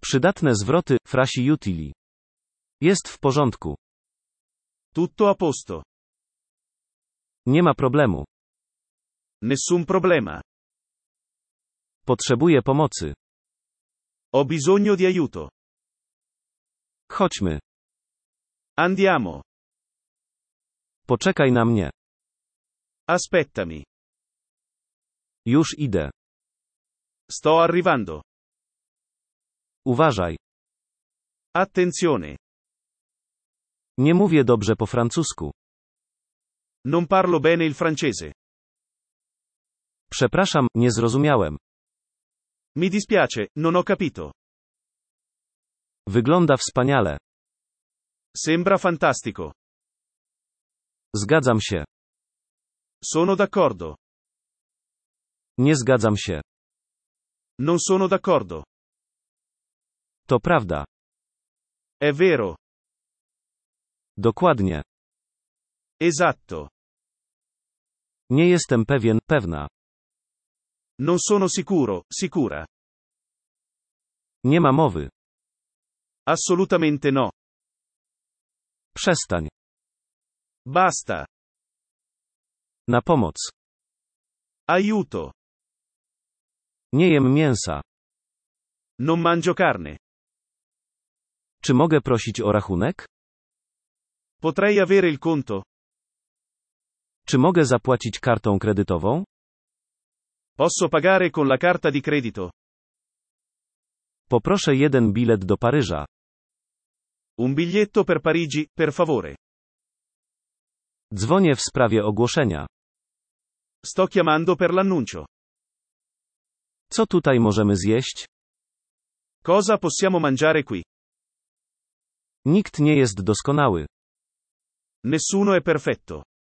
Przydatne zwroty, frasi utili. Jest w porządku. Tutto a posto. Nie ma problemu. Nessun problema. Potrzebuję pomocy. Ho bisogno di aiuto. Chodźmy. Andiamo. Poczekaj na mnie. Aspettami. Już idę. Sto arrivando. Uważaj. Attenzione. Nie mówię dobrze po francusku. Non parlo bene il francese. Przepraszam, nie zrozumiałem. Mi dispiace, non ho capito. Wygląda wspaniale. Sembra fantastico. Zgadzam się. Sono d'accordo. Nie zgadzam się. Non sono d'accordo. To prawda. È vero. Dokładnie. Esatto. Nie jestem pewien, pewna. Non sono sicuro, sicura. Nie ma mowy. Assolutamente no. Przestań. Basta. Na pomoc. Aiuto. Nie jem mięsa. Non mangio carne. Czy mogę prosić o rachunek? Potrei avere il conto? Czy mogę zapłacić kartą kredytową? Posso pagare con la carta di credito? Poproszę jeden bilet do Paryża. Un biglietto per Parigi, per favore. Dzwonię w sprawie ogłoszenia. Sto chiamando per l'annuncio. Co tutaj możemy zjeść? Cosa possiamo mangiare qui? Nikt nie jest doskonały. Nessuno è perfetto.